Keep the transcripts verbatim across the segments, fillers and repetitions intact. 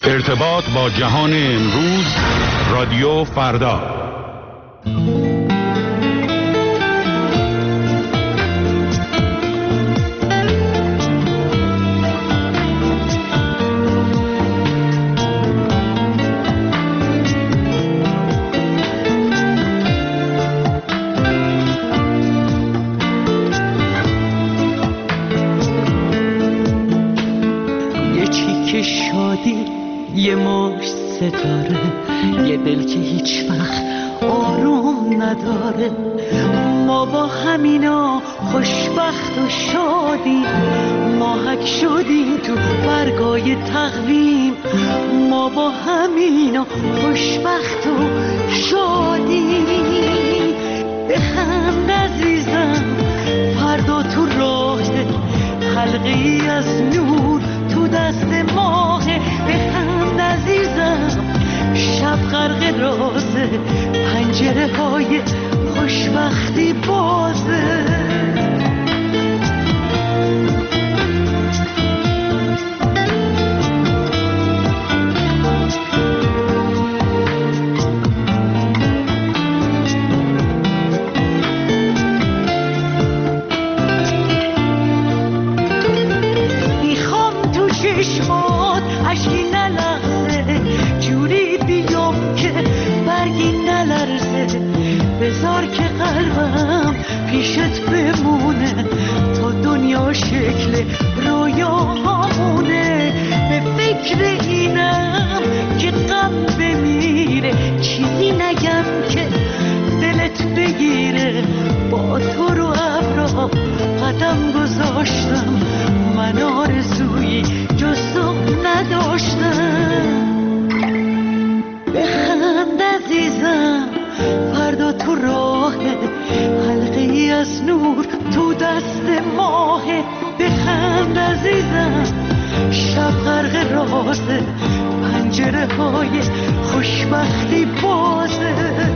ارتباط با جهان امروز، رادیو فردا. یه مشت ستاره، یه دل که هیچ وقت آروم نداره. ما با همینا خوشبخت و شادیم، ماهک شدیم تو برگای تقویم. ما با همینا خوشبخت و شادیم. بخند عزیزم، فردا تو راه حلقه ای از نور تو دست ماهه. بخند عزیزم، شب غرق رازه، پنجره های خوشبختی بازه. بذار که قلبم پیشت بمونه تا دنیا شکل رویاهامونه. به فکر اینم که غم بمیره، چیزی نگم که دلت بگیره. با تو رو ابرا قدم گذاشتم، من آرزویی جز تو نداشتم. بخند عزیزم، فردا تو راه حلقه ای از نور تو دست ماهه. بخند عزیزم، شب غرق رازه، پنجره های خوشبختی بازه.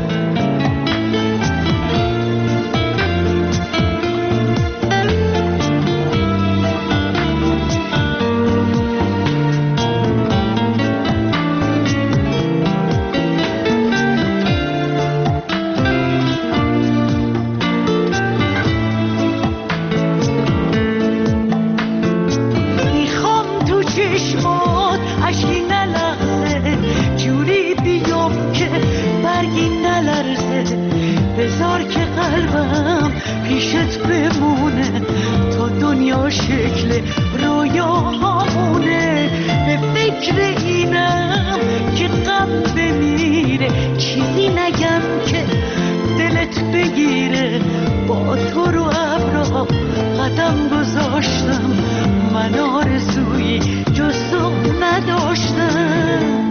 بذار که قلبم پیشت بمونه تا دنیا شکل رویاهامونه. به فکر اینم که غم بمیره، چیزی نگم که دلت بگیره. با تو رو ابرا قدم گذاشتم، من آرزویی جز تو نداشتم.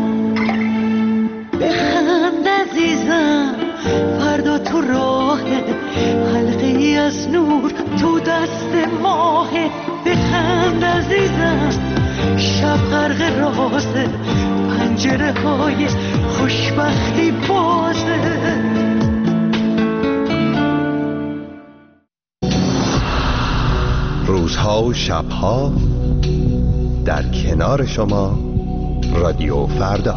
بخند عزیزم، فردا تو راه حلقه ای از نور تو دست ماهه. بخند عزیزم، شب غرق رازه، پنجره های خوشبختی بازه. روزها و شبها در کنار شما، رادیو فردا.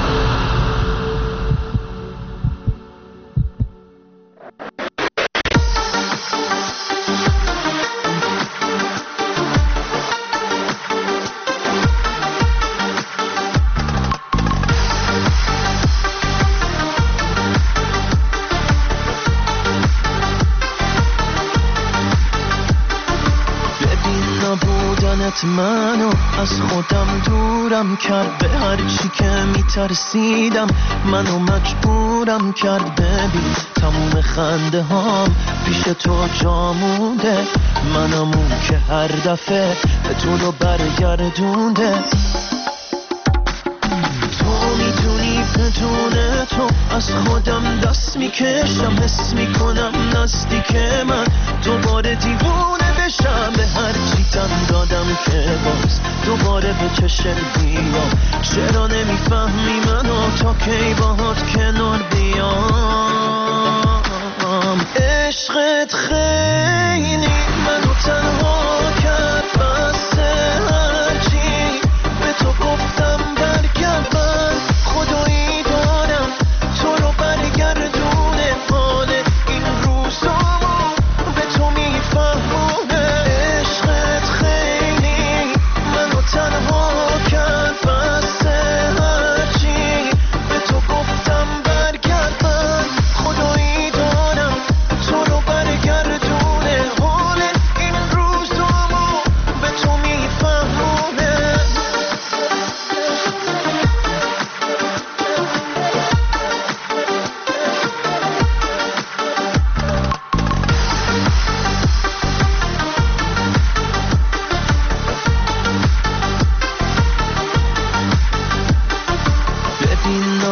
منو از خودم دورم کرد، به هر چی که میترسیدم منو مجبورم کرد. ببین تموم خنده هام پیش تو جامونده، منمون که هر دفعه به تو رو برگردونده. تو میدونی بدون تو از خودم دست میکشم، حس میکنم نزدیک من دوباره دیوونه بشم. به هر چی تن دادم که باز دوباره به چشم بیام. چرا نمیفهمی منو تا کی باهات کنار بیام؟ عشقت خیلی منو تنها کرد، بسه هرچی به تو گفتم برگرد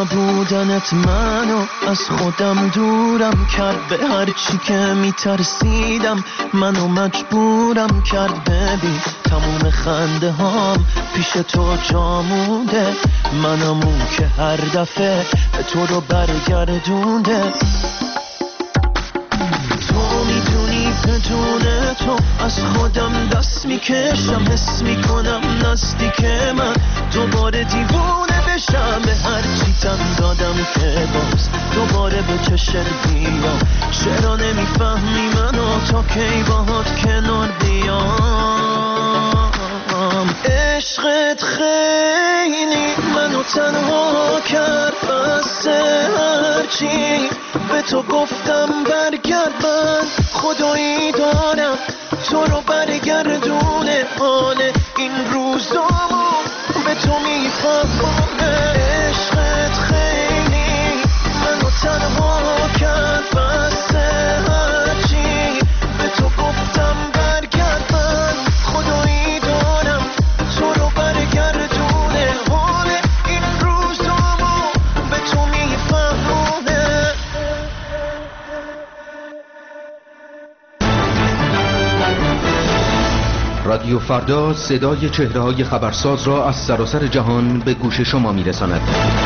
نبودنت منو از خودم دورم کرد، به هر چی که میترسیدم منو مجبورم کرد. ببین تموم خنده هام پیش تو جا مونده، منم اون که هر دفعه تو رو برگردونده. تو میدونی بدون تو از خودم دست میکشم، حس میکنم نزدیک من دوباره دیوونه بشم. به هر چی تن دادم که باز دوباره به چشت بیام. چرا نمیفهمی منو تا کی باهات کنار بیام؟ عشقت خیلی منو تنها کرد، بس هرچی به تو گفتم برگرد. من خدایی دارم تو رو برگردونه، حال این روزامو به تو میفهمونه. عشقت خیلی منو تنها کرد، بس هرچی به تو گفتم برگرد. من خدایی دارم تو رو برگردونه، حال این روزامو به تو میفهمونه. رادیو فردا صدای چهره‌های خبرساز را از سراسر جهان به گوش شما می‌رساند.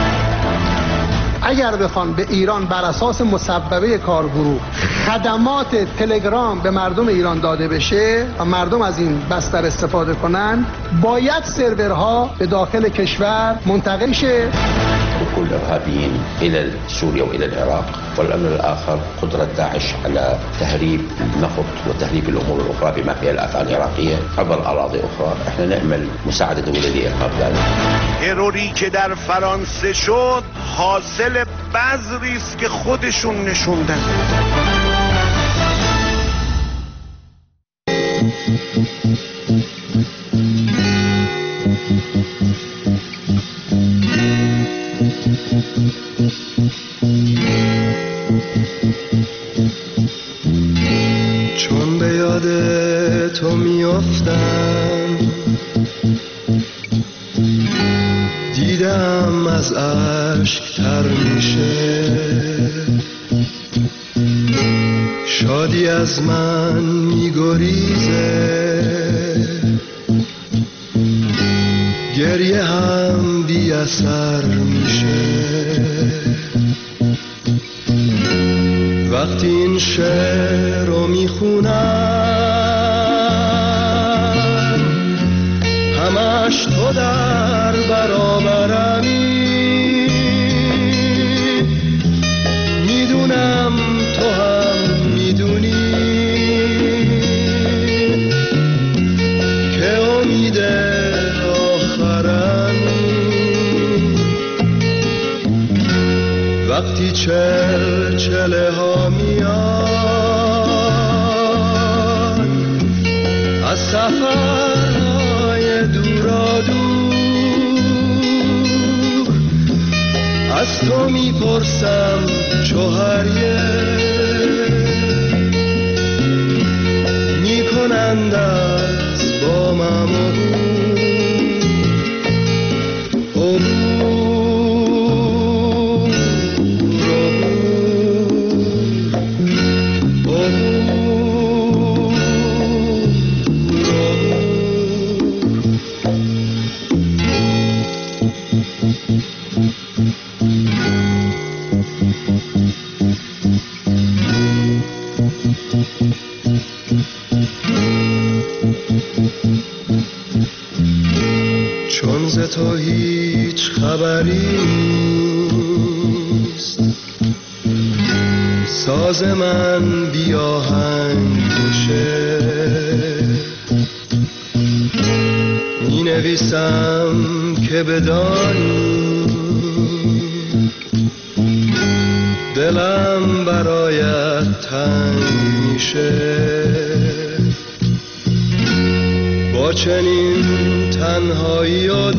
اگر بخوان به ایران بر اساس مصوبه کارگروه خدمات تلگرام به مردم ایران داده بشه و مردم از این بستر استفاده کنن، باید سرورها به داخل کشور منتقل شه. دخول الإرهابيين إلى سوريا وإلى العراق، والأمر الآخر قدرة داعش على تهريب النفط وتهريب الأمور الأخرى بما فيها الأفعال العراقية عبر أراضي أخرى. احنا نأمل مساعدة دولة الإرهاب ذلك. تروری که در فرانسه شد حاصل بذری است که خودشون نشوندن. چون به یاد تو میافتم، دیدم از اشک تر میشه، شادی از من میگریزه، گریه هم بی اثر میشه. وقتی این شعر رو میخونم، همش تو در برابرمی، میدونم تو هم میدونی که امید آخرمی. وقتی چل چله ها میان از سفرهای دورا دور، از تو میپرسم چوهریه میکنند از با ممون چون ز تو هیچ خبری نیست، ساز من بی آهنگ گوشه، می نویسم که بدانی دلم برایت تنگ میشه. با چنین تنهایی و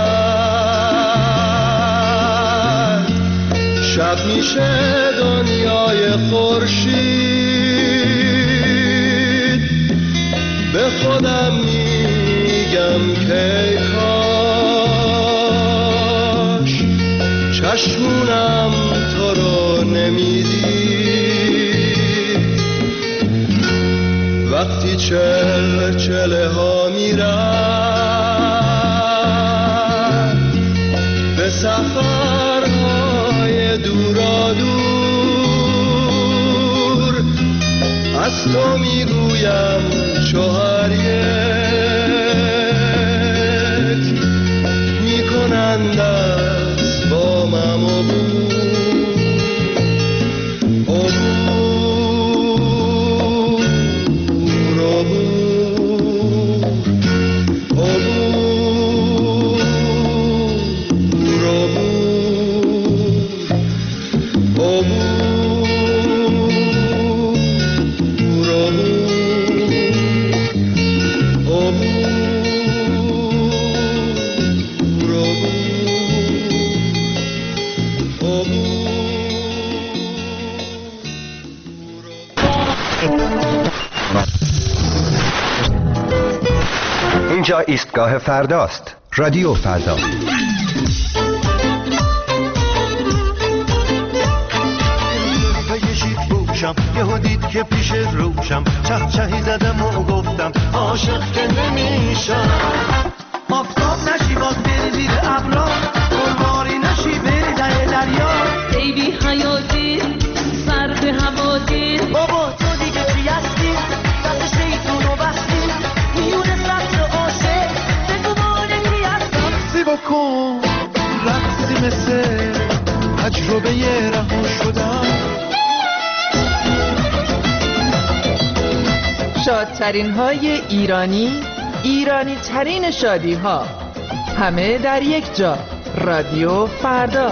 درد شب میشه دنیای خورشید. به خودم میگم که کاش پشمونم تو رو نمیدید وقتی چل چله ها میرم به سفرهای دورا دور از تو میگویم چهار یک میکنند از بامم عبور اینجا ایستگاه فرداست. رادیو فردا. یهو دید که پیش روشم چه چهی زدم و گفتم عاشق که نمیشم آفتاب نشی باز بری زیر ابرا گلباری نشی بری ده دریا ای بی حیاتی سرد هوادی بابا تو دیگه چی هستی دست شیطون و بستی میونه سبز عاشق بگو مانه کی هستم سی بکن رقصی مثل تجربه رها شدم شادترین های ایرانی، ایرانی ترین شادی ها، همه در یک جا. رادیو فردا.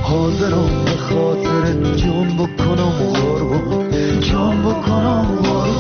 حاضرم به خاطر جون بکنم قربان جون بکنم قربان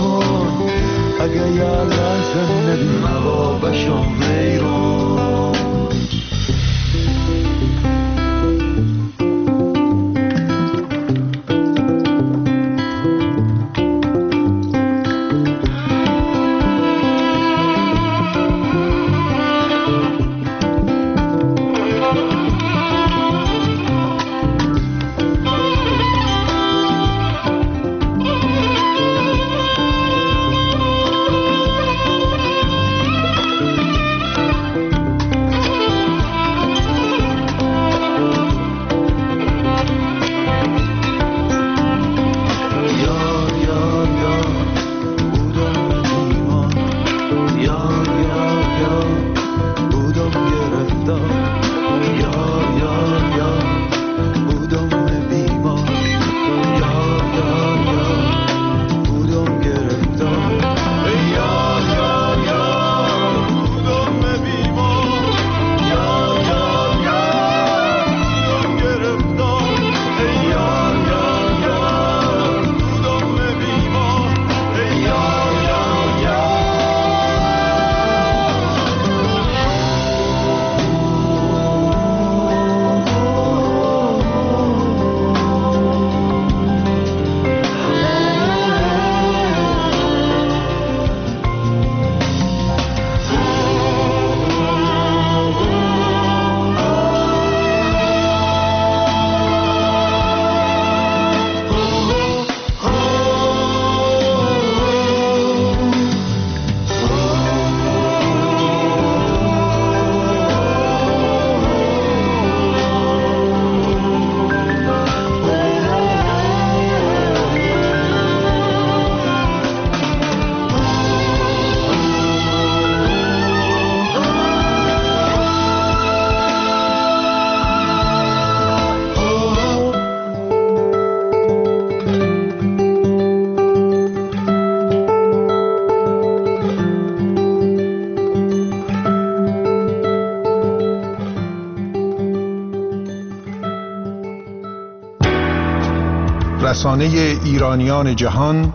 رسانه ایرانیان جهان،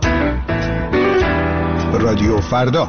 رادیو فردا.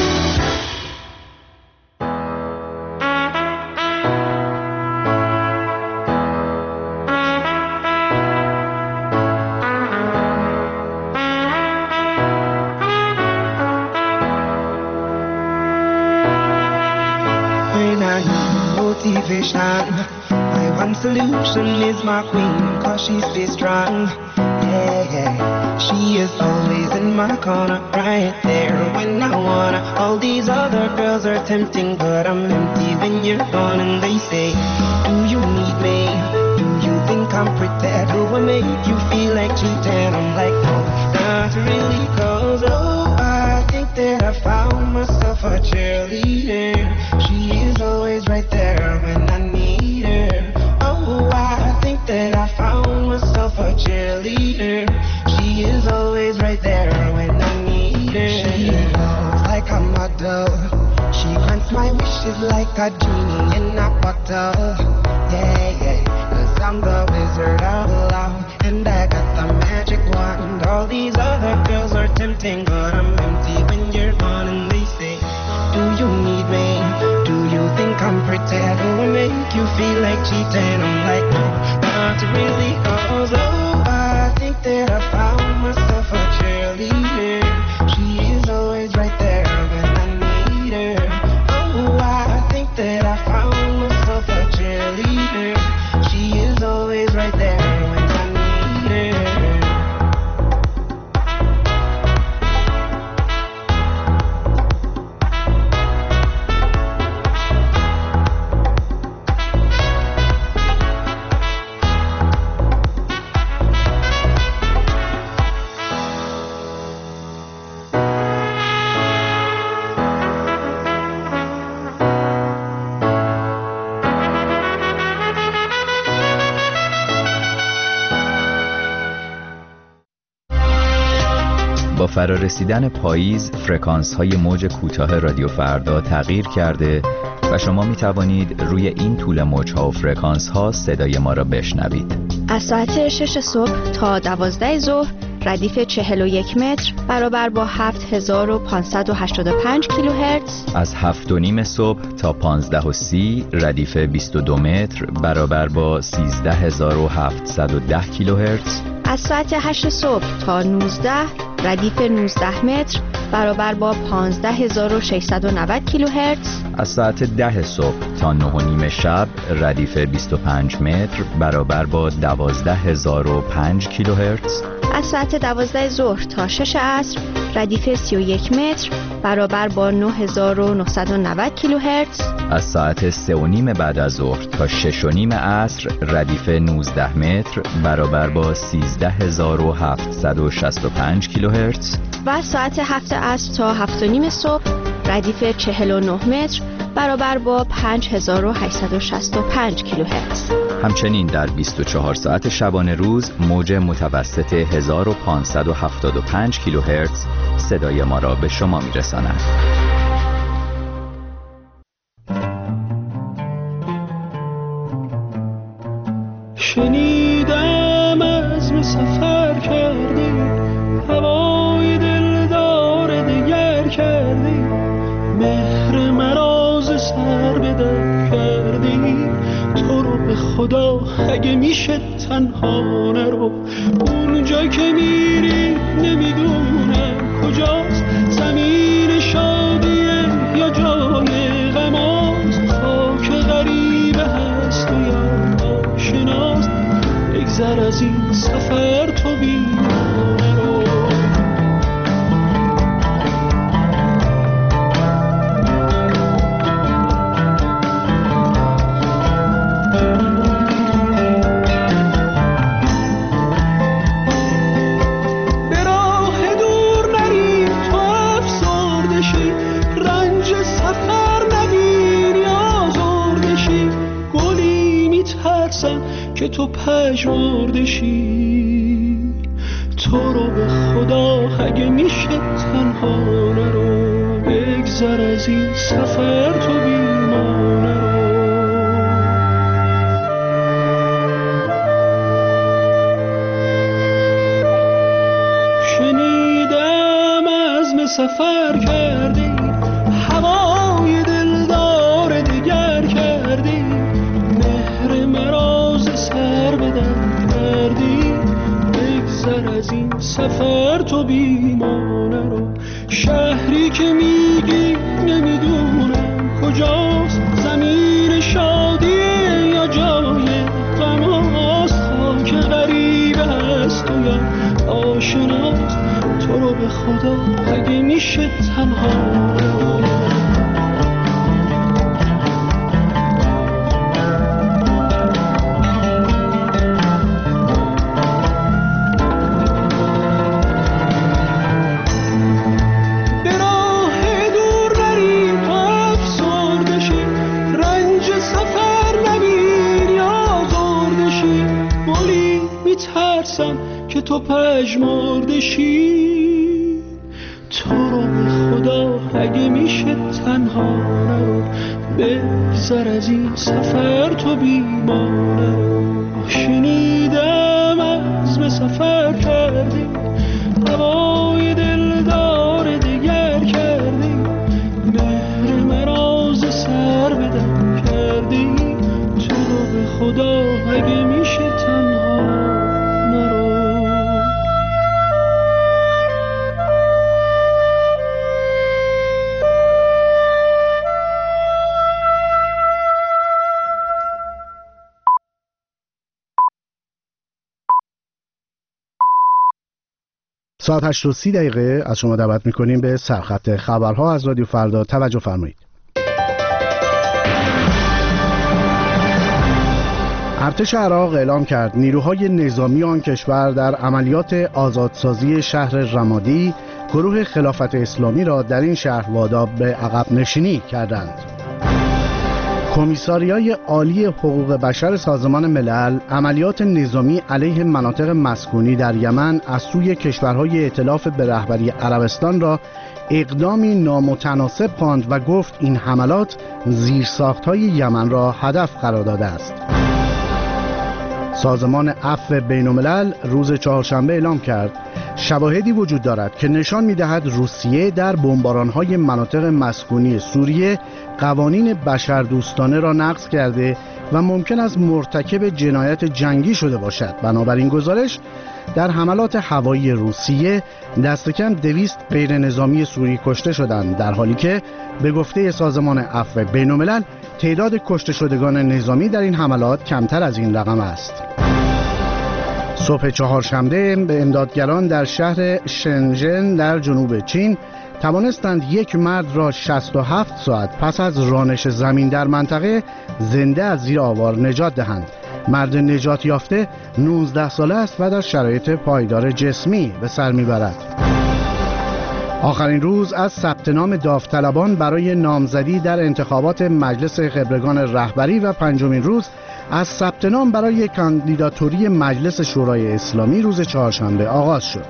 My one solution is my queen, cause she stays strong. Yeah, yeah. She is always in my corner, right there when I wanna. All these other girls are tempting, but I'm empty when you're gone. And they say, do you need me? Do you think I'm pretty? Do I make you feel like cheating? I'm like, no, not really, cause oh, I think that I found myself a cheerleader. She is always right there when I need her. Oh, I think that I found myself a cheerleader. She is always right there when I need her. She looks like a model. She grants my wishes like a genie in a bottle. Yeah, yeah, cause I'm the wizard of love, and I got the magic wand. All these other girls are tempting, but I'm empty when you're gone. And they say, do you need me? Do you think I'm pretty? Do I make you feel like cheating? I'm like, no, not really, cause oh, I think that I found myself a cheerleader. She is always right there when I need her. Oh, I think that I found myself a cheerleader. She is always right there when I need her. با فرارسیدن پاییز فرکانس های موج کوتاه رادیو فردا تغییر کرده و شما می توانید روی این طول موج ها و فرکانس ها صدای ما را بشنوید. از ساعت شش صبح تا دوازده ظهر ردیف چهل و یک متر برابر با هفت هزار و پانصد و هشتاد و پنج کیلوهرتز. از هفت و نیم صبح تا پانزده و سی ردیف بیست و دو متر برابر با سیزده هزار و هفتصد و ده کیلوهرتز. از ساعت هشت صبح تا نوزده ردیف نوزده متر برابر با پانزده هزار و ششصد و نود کیلوهرتز. از ساعت ده صبح تا نه و نیم شب ردیف بیست و پنج متر برابر با دوازده هزار و پنج کیلوهرتز. از ساعت دوازده ظهر تا شش عصر ردیف سی و یک متر برابر با نه هزار و نهصد و نود کیلوهرتز. از ساعت سه و نیم بعد از ظهر تا شش و نیم عصر ردیف نوزده متر برابر با سیزده هزار و هفتصد و شصت و پنج کیلوهرتز. و از ساعت هفت عصر تا هفت و نیم صبح ردیف چهل و نه متر برابر با پنج هزار و هشتصد و شصت و پنج کیلوهرتز. همچنین در بیست و چهار ساعت شبانه روز موج متوسط هزار و پانصد و هفتاد و پنج کیلوهرتز صدای ما را به شما می‌رساند. شنیدم عزم سفر کردی، هوای دلدار دیگر کردی، مهر مراز سر به در کردی. تو رو به خدا اگه میشه تنها نرو، اونجا که میری نمیدونم کجاست، زمین شادیه یا جای غماست، خاک غریبه هست و یا آشناست. بگذر از این سفر تو بیمانه رو. که تو پژمرده شی، تو رو به خدا اگه میشه تنها نرو، بگذر از این سفر تو بیمانه رو. سفر کردی، هوای دلدار دگر کردی، مهر مراز سر بدن کردی. بگذر از این سفر تو بیمانه رو، شهری که میگی نمیدونم کجاست، زمین شادیه یا جای غماست، خاک غریب هست و یا آشناست. تو رو به خدا اگه میشه تنها که تو پژمرده شی. تو رو به خدا اگه میشه تنها نرو، بگذر از این سفر تو بیمانه رو. شنیدم عزم سفر کردی، هوای دلدار دگر کردی، مهر مراز سر بدم کردی. تو رو به خدا اگه میشه تنها ساعت هشت و سی دقیقه از شما دعوت میکنیم به سرخط خبرها از رادیو فردا. توجه فرمایید. ارتش عراق اعلام کرد نیروهای نظامی آن کشور در عملیات آزادسازی شهر رمادی گروه خلافت اسلامی را در این شهر وادار به عقب نشینی کردند. کمیساریای عالی حقوق بشر سازمان ملل عملیات نظامی علیه مناطق مسکونی در یمن از سوی کشورهای ائتلاف به رهبری عربستان را اقدامی نامتناسب خواند و گفت این حملات زیرساخت‌های یمن را هدف قرار داده است. سازمان عفو بین‌الملل روز چهارشنبه اعلام کرد شواهدی وجود دارد که نشان می‌دهد روسیه در بمباران‌های مناطق مسکونی سوریه قوانین بشردوستانه را نقض کرده و ممکن است مرتکب جنایت جنگی شده باشد. بنابراین گزارش در حملات هوایی روسیه دست کم دویست غیر نظامی سوری کشته شدند، در حالی که به گفته سازمان عفو بین‌الملل تعداد کشته شدگان نظامی در این حملات کمتر از این رقم است. صبح چهارشنبه به امدادگران در شهر شنژن در جنوب چین توانستند یک مرد را شصت و هفت ساعت پس از رانش زمین در منطقه زنده از زیر آوار نجات دهند. مرد نجات یافته نوزده ساله است و در شرایط پایدار جسمی به سر میبرد. آخرین روز از ثبت نام داوطلبان برای نامزدی در انتخابات مجلس خبرگان رهبری و پنجمین روز از ثبت نام برای کاندیداتوری مجلس شورای اسلامی روز چهارشنبه آغاز شد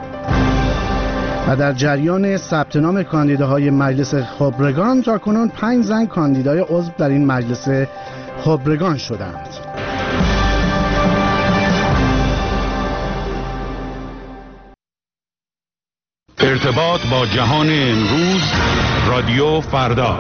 و در جریان ثبت نام کاندیداهای مجلس خبرگان تاکنون پنج زن کاندیدای عضو در این مجلس خبرگان شدند. ارتباط با جهان امروز، رادیو فردا.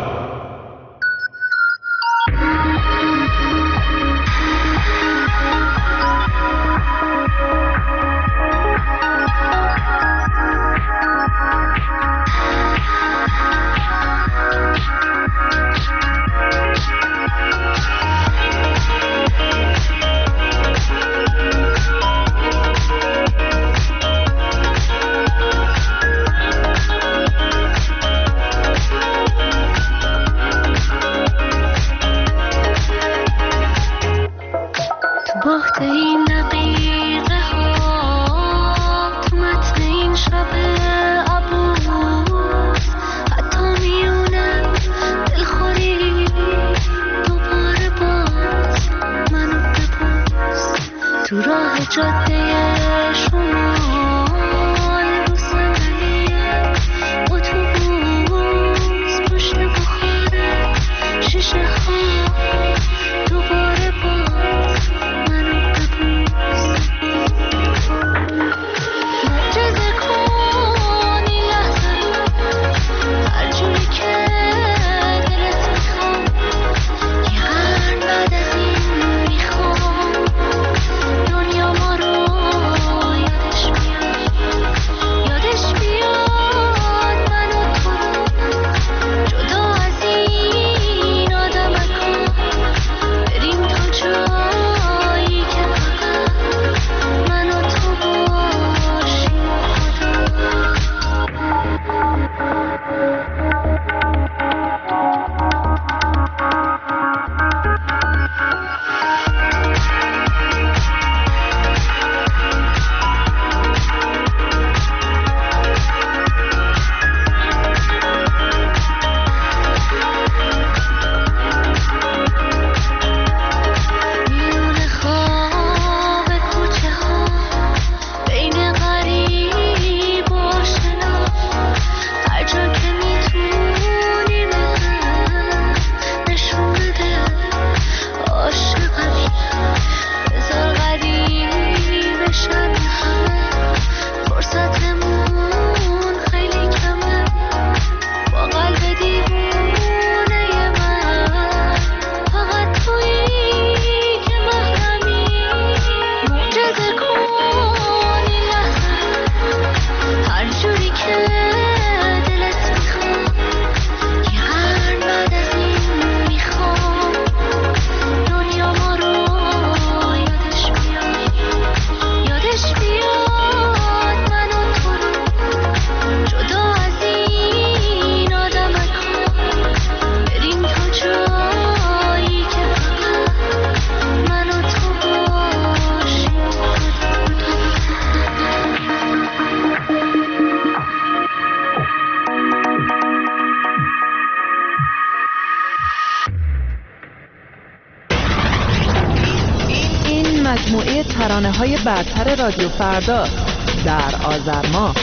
برتر رادیو فردا در آذر ماه.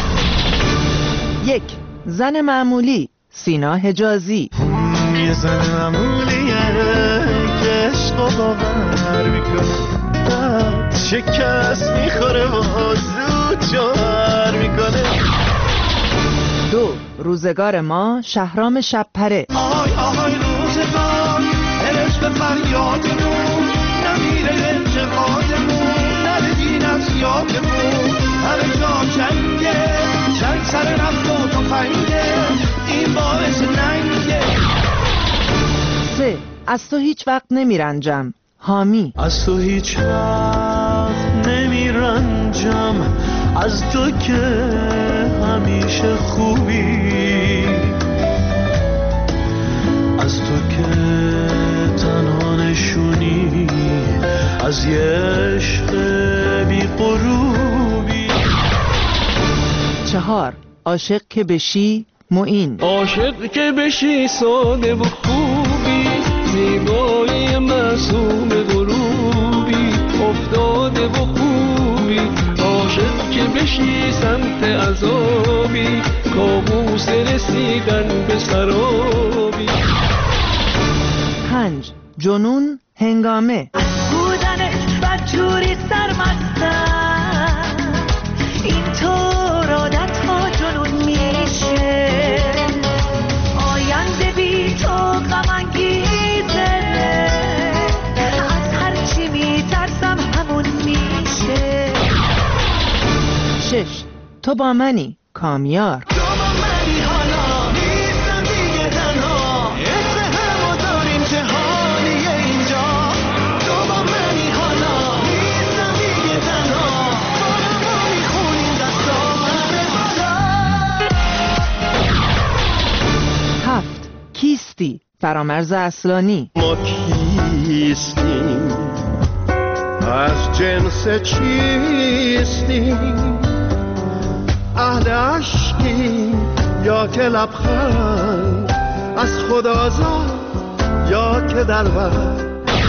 یک، زن معمولی، سینا حجازی. یه زن معمولیه که عشق و باور میکنه، بعد شکست میخوره و زود جوهر میکنه. دو، روزگار ما، شهرام شبپره. آهای آهای روزگار هرش به فریادمون، نمیره انتقادمون، ندیدین از یادمون، همه جا جنگه، جنگ سر نفت و تفنگه، این باعث ننگه. سه، از تو هیچ وقت نمیرنجم، حامی. از تو هیچ وقت نمیرنجم، از تو که همیشه خوبی، از تو که تنها نشونی از یه عشق بی غروبی. چهار، عاشق که بشی، معین. عاشق که بشی ساده و خوبی، زیبایی معصوم غروبی، افتاده و خوبی. عاشق که بشی سمت عذابی، کابوس رسیدن به سرابی. پنج، جنون هنگامه. بودنت بدجوری سرمستم، اینطور عادت ها جنون میشه، آینده بی تو غم انگیزه، از هرچی میترسم همون میشه. شش، تو با منی، کامیار. کیستی، فرامرز اصلانی. ما کیستیم، از جنس چیستیم، اهل عشقیم یا که لبخند، از خدا زاد یا که دلبر.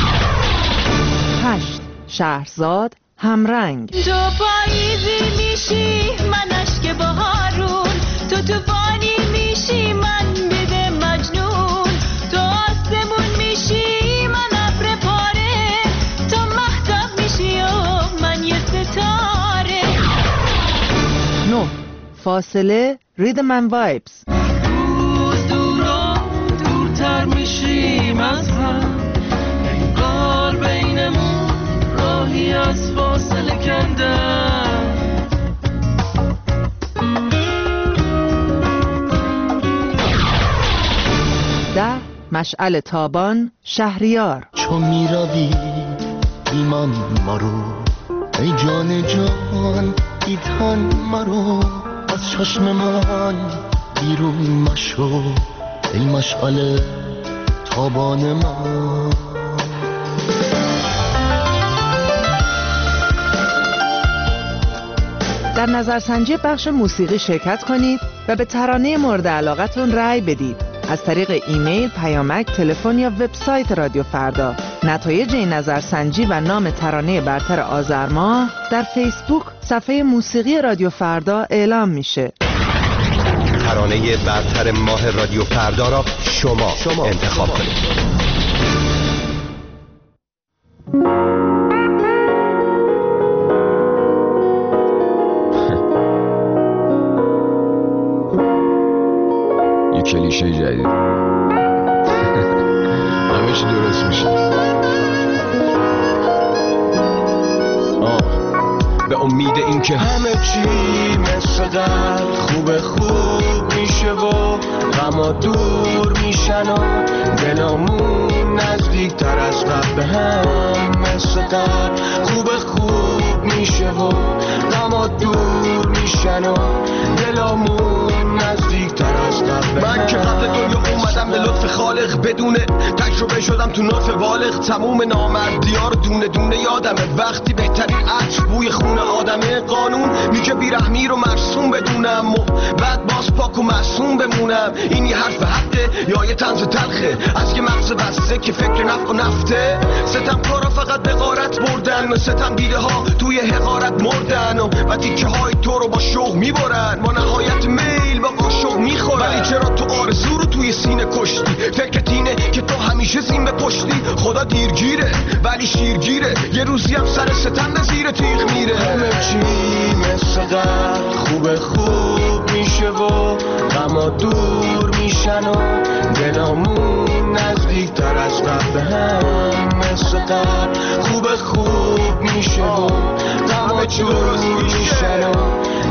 هشت، شهرزاد همرنگ. تو پاییزی میشی من اشک بهارون، تو توفانی میشی من بده مجنون، تو آسمون میشی من ابر پاره، تو مهتاب میشی و من یه ستاره. نه، فاصله، ریدم اند وایبز. روز دورا دورتر میشیم از هم، انگار بینمون راهی از فاصله کندم. ده، مشعل تابان، شهریار. چو میروی ایمان مرو، ای جان جان ای تن مرو، از چشم من بیرون مشو، ای مشعل تابان من. در نظرسنجی بخش موسیقی شرکت کنید و به ترانه مورد علاقتون رأی بدید. از طریق ایمیل، پیامک، تلفن یا وبسایت رادیو فردا. نتایج این نظرسنجی و نام ترانه برتر آذر ماه در فیسبوک صفحه موسیقی رادیو فردا اعلام میشه. ترانه برتر ماه رادیو فردا را شما, شما انتخاب کنید. کلیشه جدید همه چی درست میشه. به امید این که همه چی مثل قبل خوب خوب میشه و غما دور میشن و دلامون نزدیک تر از قبل به هم مثل قبل خوب خوب میشه و غما دور میشن و دلامون نزدیک تر از قبل. من که قبل دنیا اومد اومدم به لطف خالق بدونه تجربه شدم تو نطف بالغ. تموم نامردی‌ها رو دونه دونه یادمه وقتی بهترین عطر بوی خون آدمه. قانون میگه بیرحمی رو مرسوم بدونم و بعد باز پاک و معصوم بمونم. این یه حرف حقه یا یه طنز تلخه از یه مغز بسته که فکر نفع و نفته. ستم کارا فقط به غارت بردن و ستم دیده ها توی حقارت مردن و و تیکه های تو رو با شوق میبرن. با نهایت میل با قاشق میخورن. ولی چرا تو آرزو رو توی سینه کشتی؟ فکرت اینه که تو همیشه زین به پشتی. خدا دیرگیره ولی شیرگیره یه روزی هم سر ستم به زیر تیغ میره. همه چی مثل قبل خوب خوب میشه و غما دور میشن و دلامون نزدیک تر از قبل هم مثل قبل خوب خوب میشه و غما دور میشن و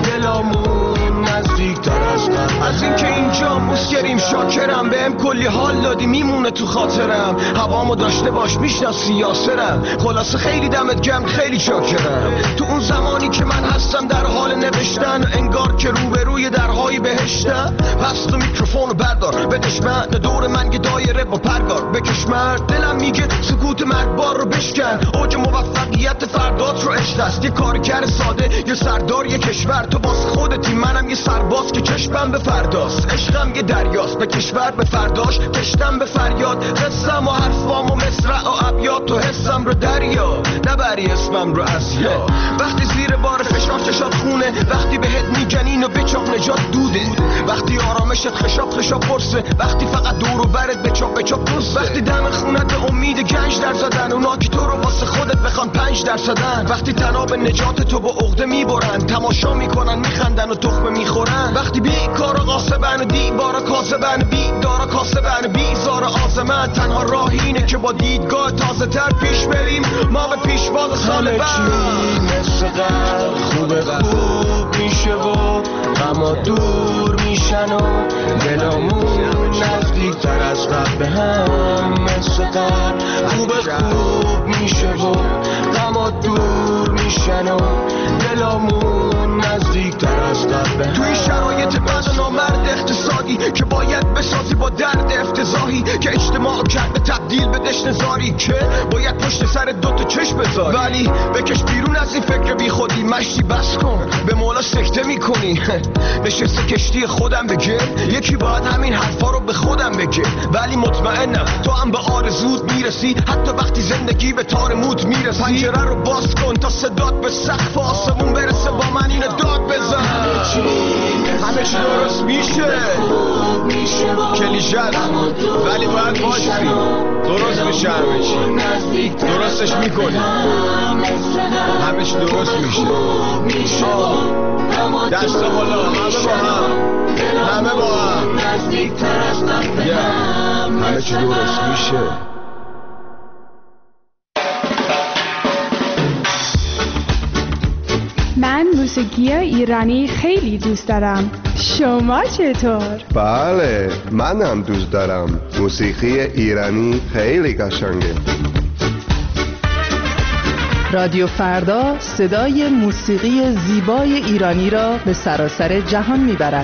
دلامون نزدیک تر از قبل. از اینکه اینجا مسکریم شاکرم بهم کلی حال دادی میمونه تو خاطرم. هوامو داشته باش میشناسی یاسرم. خلاصه خیلی دمت گرم خیلی شاکرم. تو اون زمانی که من هستم در حال نوشتن انگار که روبروی درهای بهشتم. پس تو میکروفونو بردار بدش من دور من یه دایره با پرگار بکش مرد. دلم میگه سکوت مرگبار رو بشکن. اوج موفقیت فردات رو عشق است. یه کارگر ساده یه سردار یه کشور. تو باز خودتی منم یه سرباز که چشمم به فرداست. عشقم یه دریاست به کشور به فرداش کشتم به فریاد. قصم و حرفام و مصرع و ابیات تو حسم رو دریا نبری اسمم رو از یا. وقتی زیر بار فشار چشات خونه وقتی بهت میگن اینو بچاق نجات دوده. وقتی آرامشت خشاب خشاب برسه وقتی فقط دور و برت بچاق بچاق دوسته. وقتی دم خونت به امید گنج در زدن اونا که تو رو واسه خودت بخوان پنج درصدن. وقتی تناب نجات تو با عقده میبرن تماشا میکنن میخندن و تخمه میخورن. وقتی بی کارا قاسبن و دیوارا کاسبن بی دارا کاسبن بی زار آزمن. تنها راه اینه که با دیدگاه تازه تر پیش بریم ما به پیشواز سال بعد. مثل قبل خوب خوب میشه و غما دور میشن و دلامون نزدیک تر از قبل هم مثل قبل خوب خوب میشه و غما دور میشن و دلامون نزدیک تر از قبل. توی شرایط بد و نامرد اقتصادی که باید بسازی با درد افتضاحی که اجتماع کرده تبدیل به دشنزاری که باید پشت سر دوتا چشم بذاری. ولی بکش بیرون از این فکر بی خودی مشتی بس کن به مولا سکته میکنی. نشسته کشتی خودم بگه یکی باید همین حرفا رو به خودم بگه. ولی مطمئنم تو هم به آرزود میرسی حتی وقتی زندگی به تار موت میرسی. پنجره رو باز کن تا صدات به سقف آسمون برسه با من اینو داد بزن. همه چی درست میشه کلیشه است ولی باید باشی درست میشه. همه چی درستش میکنی همه چی درست میشه. دست بالا همه با هم همه با هم همه چی درست میشه. من موسیقی ایرانی خیلی دوست دارم. شما چطور؟ بله منم دوست دارم. موسیقی ایرانی خیلی قشنگه. رادیو فردا صدای موسیقی زیبای ایرانی را به سراسر جهان میبرد.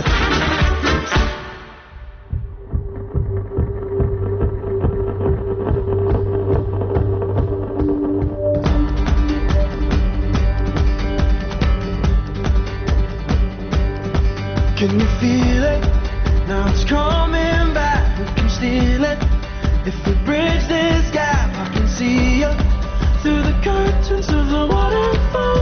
Can you feel it? Now it's coming back. We can steal it. If we bridge this gap, I can see you through the curtains of the waterfall.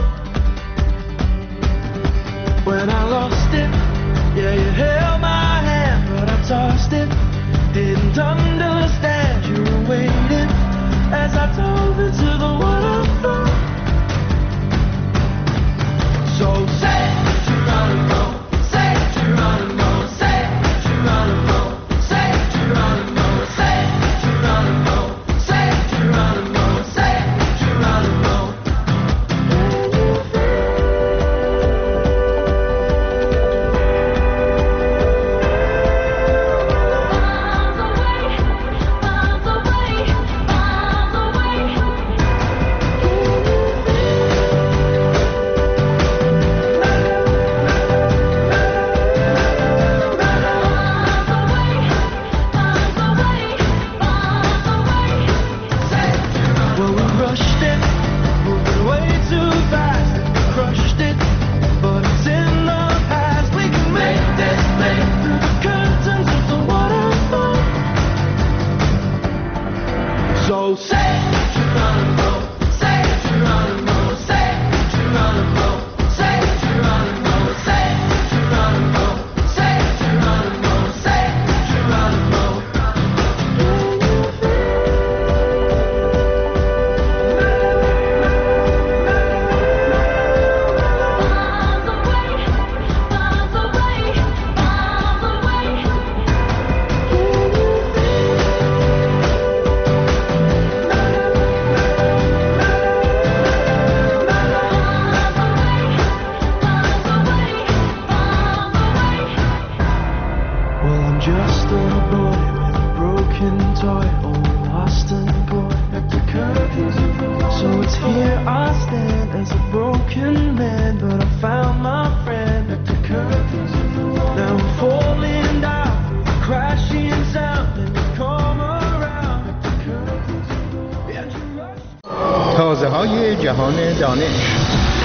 When I lost it, yeah, you held my hand, but I tossed it. Didn't understand you were waiting as I dove into the waterfall. So say Geronimo. Geronimo, say Geronimo, say Geronimo, say Geronimo, say Geronimo, say Geronimo. saw it all lost and bored at the curtains of the wall. So it's here I stand as a broken man, but I found my friend at the curtains of the wall. Now I'm falling down, crashing sound, and you come around at the curtains of the wall. Yeah, you rush. تازه های جهان دانش.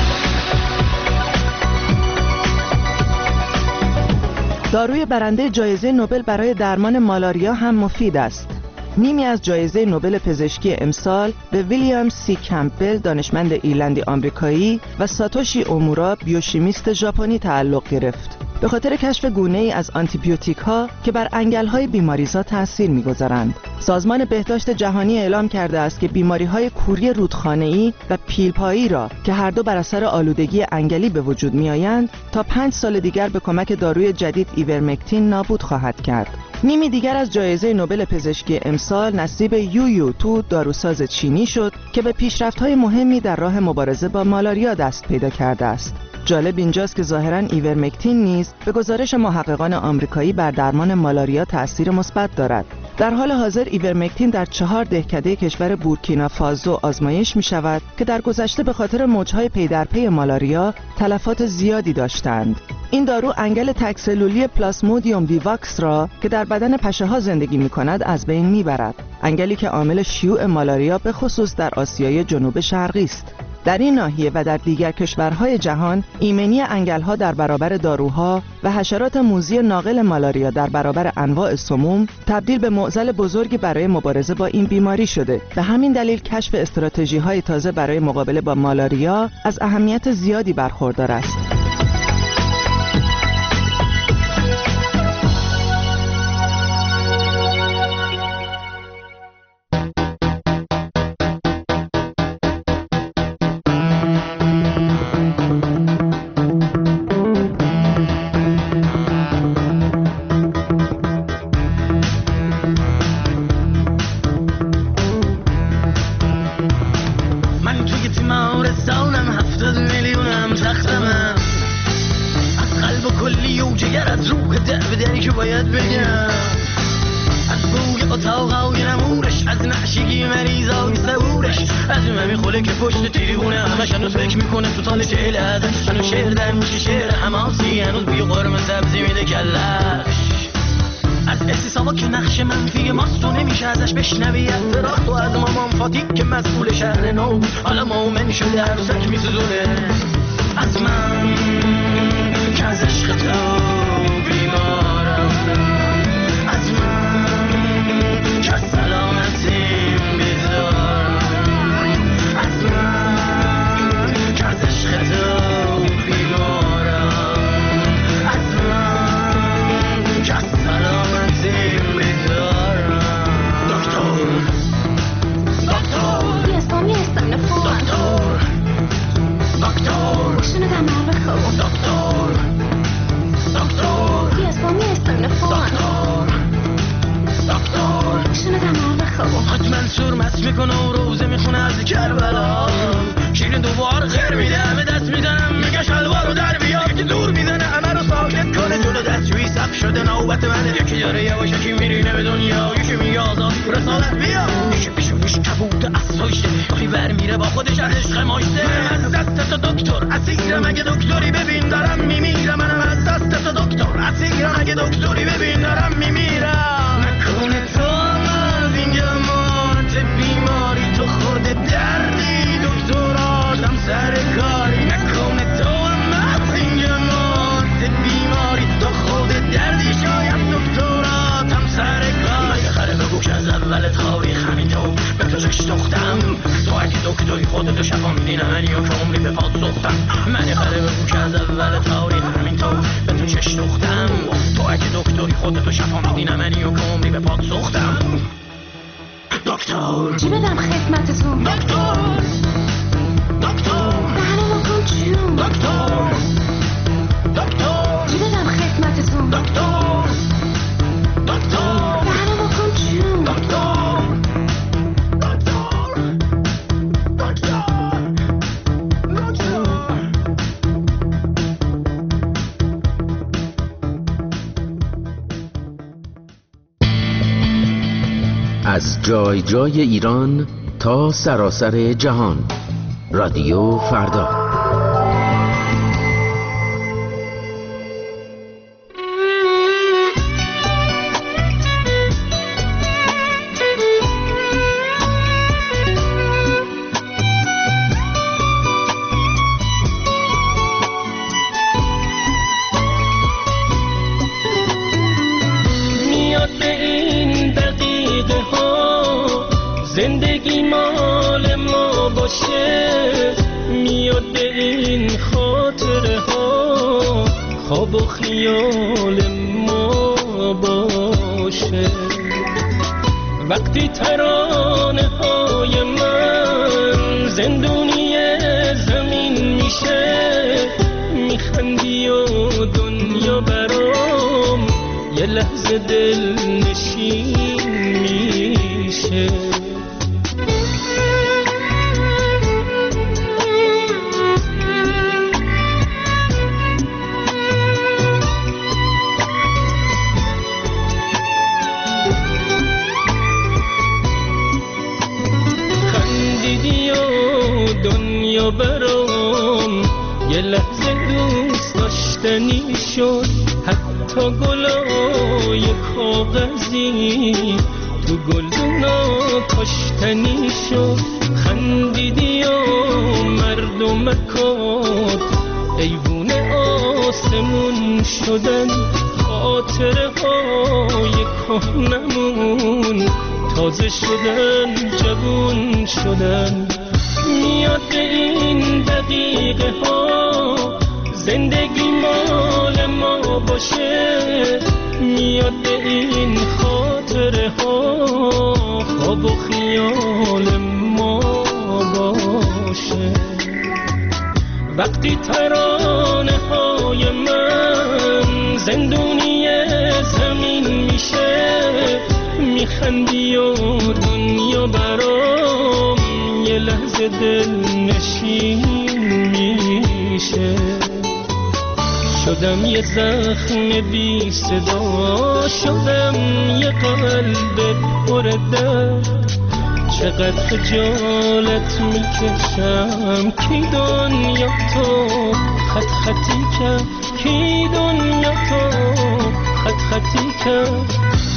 داروی برنده جایزه نوبل برای درمان مالاریا هم مفید است. نیمی از جایزه نوبل پزشکی امسال به ویلیام سی کمپبل دانشمند ایرلندی آمریکایی و ساتوشی اومورا بیوشیمیست ژاپنی تعلق گرفت. به خاطر کشف گونه‌ای از آنتیبیوتیک ها که بر انگل‌های بیماریزا تأثیر می‌گذارند. سازمان بهداشت جهانی اعلام کرده است که بیماری‌های کوری رودخانه‌ای و پیلپایی را که هر دو بر اثر آلودگی انگلی به وجود می‌آیند تا پنج سال دیگر به کمک داروی جدید ایورمکتین نابود خواهد کرد. نیمی دیگر از جایزه نوبل پزشکی امسال نصیب یو یو تو، داروساز چینی شد که به پیشرفت‌های مهمی در راه مبارزه با مالاریا دست پیدا کرده است. جالب اینجاست که ظاهراً ایورمکتین نیز به گزارش محققان آمریکایی بر درمان مالاریا تأثیر مثبت دارد. در حال حاضر ایورمکتین در چهار دهکده کشور بورکینافاسو آزمایش می شود که در گذشته به خاطر موجهای پی در پی مالاریا تلفات زیادی داشتند. این دارو انگل تکسلولی پلاسمودیوم ویواکس را که در بدن پشه ها زندگی می کند از بین می برد. انگلی که عامل شیوع مالاریا به خصوص در آسیای جنوب شرقی است. در این ناحیه و در دیگر کشورهای جهان ایمنی انگل‌ها در برابر داروها و حشرات موذی ناقل مالاریا در برابر انواع سموم تبدیل به معضل بزرگی برای مبارزه با این بیماری شده. به همین دلیل کشف استراتژی‌های تازه برای مقابله با مالاریا از اهمیت زیادی برخوردار است. بشنوی اعتراض تو از مامان فاتی که مسئول شهر نو حالا مومن شده عروسک میسوزونه از من که از عشق تو بیمارم، از من که از سلامتیم بیزارم، از من که از عشق تو بیمارم، از من که از سلامتیم بیزارم. حتما سرمت میکنه و روزه میخونه از کربلا، شیرین دوبار خیر میده همه دست میزنم میگه شلوارو در بیا، یکی دور میزنه همه رو ساکت کنه، جلو دستشویی سب شده نوبت منه، یکی داره یواشکی میرینه به دنیا، یکی میگه آزاد رسالت بیا، یکی پیشونیش کبوت اسایشه یکی بر میره با خودش از عشق ماشته. منم از دست تو دکتر اسیرم اگه دکتری ببین دارم میمیرم، منم از دست تو دکتر اسیرم اگه دکتری ببین دارم میمیرم. نکنه تو از این جماعت بیماری تو خورده دردی دکتر آدم سر کاری، نکنه تو از این جماعت بیماری تو خورده دردی شاید دکتر آدم سر کاری. خره بگو که از اول تاریخ همین تو به تو چش دختم، تو اگه دکتری خودتو شفا میدی نه منی و که عمری به پاد سختم، من خره بگو که از اول تاریخ همین تو به تو چش دختم، تو اگه دکتری خودتو شفا میدی نه منی و که عمری به پاد سختم. دکتر چی بدم خدمتتون؟ دکتر دکتر دهنمو کن جون. دکتر دکتر چی بدم خدمتتون؟ دکتر دکتر دهنمو کن جون. دکتر از جای جای ایران تا سراسر جهان. رادیو فردا. خواب و خیال ما باشه، وقتی ترانه های من زندونی زمین میشه، میخندی و دنیا برام یه لحظه دل نشین میشه. برام یه لحظه دوست داشتنی شد، حتی گلای کاغذی تو گلدونا کاشتنی شد. خندیدی و مردمکات ایوون آسمون شدن، خاطره های کهنمون تازه شدن، جوون شدن. میاد این دقیقه ها زندگی مال ما باشه، میاد این خاطره ها خواب و خیال ما باشه. وقتی ترانه های من زندونی زمین میشه، میخندی و دنیا برام یه لحظه دل نشین میشه. شدم یه زخم بی صدا، شدم یه قلب پر درد. چقدر خجالت میکشم، کی دنیا تو خط خطی کرد، کی دنیا تو خط خطی کرد.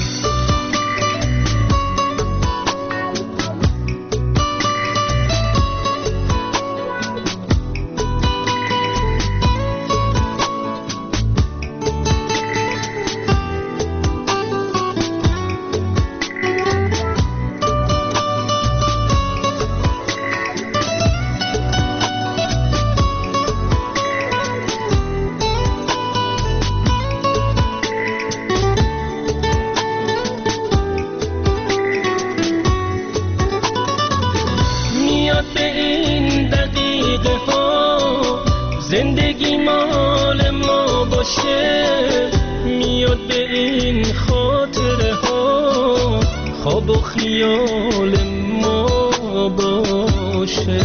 زندگی مال ما باشه، میاد به این خاطره ها خواب و خیال ما باشه.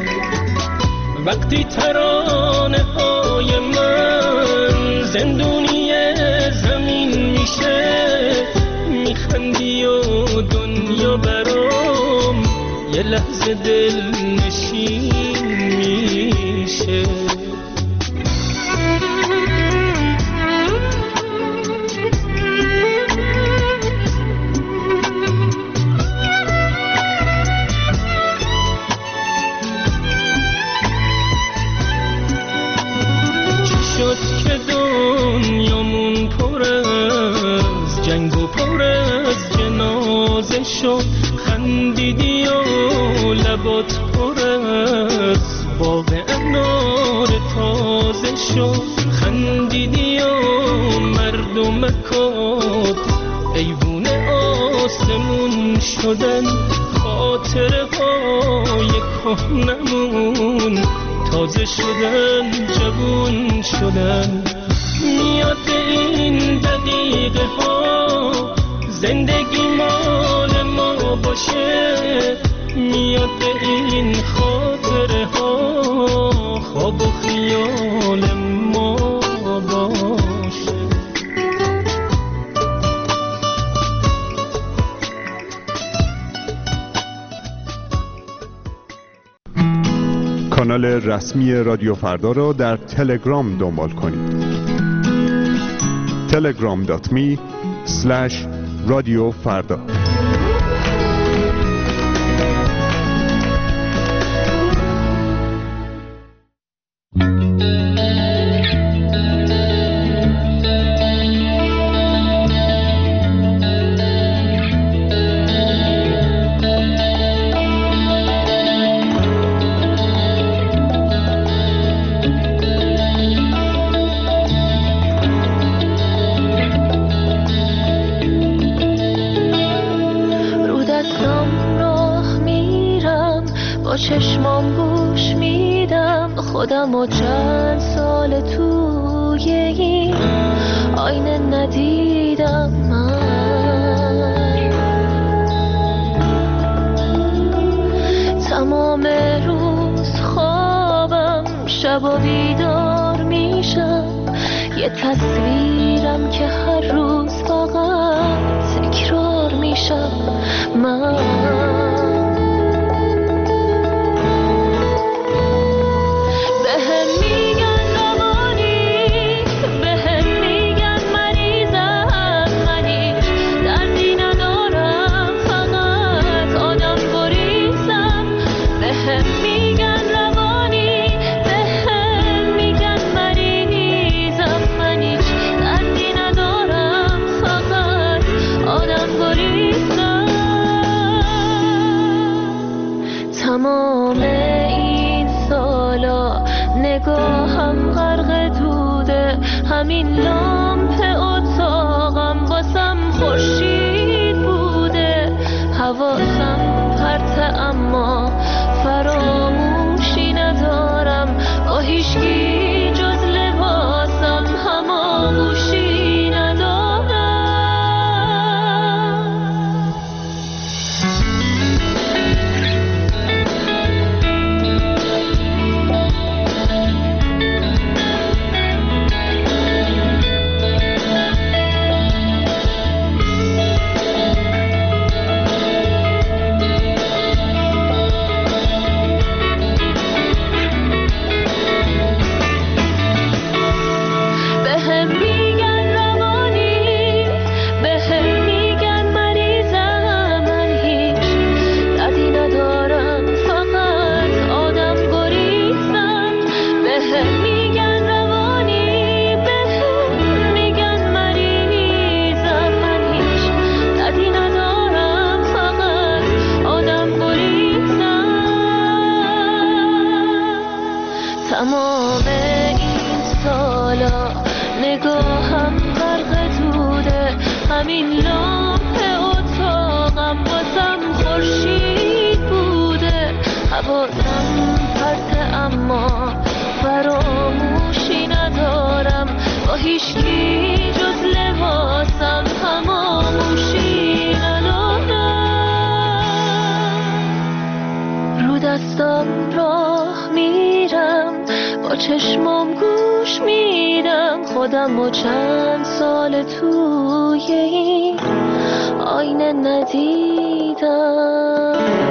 وقتی ترانه های من زندونی زمین میشه، میخندی و دنیا برام یه لحظه دل نشین میشه. خندیدی و لبات پر از باغ انار تازه شد. خندیدی و مردمکات ایوون آسمون شدن، خاطره های کهنمون تازه شدن، جوون شدن. میاد این دقیقه ها زندگی مال ما باشه، میاد به این خاطره ها خواب و خیال ما باشه. کانال رسمی رادیو فردا را در تلگرام دنبال کنید. تلگرام دات می اسلش رادیو فردا. چشمام گوش میدم خودم و چند سال توی این آینه ندیدم من. تمام روز خوابم شب بیدار میشم، یه تصویرم که هر روز فقط تکرار میشم من. تمام این سالا نگاهم غرق دوده، همین لامپ اتاقم واسم خورشید بوده. حواسم پرته اما فراموشی ندارم، با هیچکی جز لباسم هماغوشی ندارم. تمام این سالا نگاهم غرق دوده، همین لامپ اتاقم واسم خورشید بوده. حواسم پرته اما فراموشی ندارم، با هیچکی جز لباسم هماغوشی ندارم. رو دستم راه میرم، با چشمام گوش میدم خودم و چند سال توی این آینه ندیدم.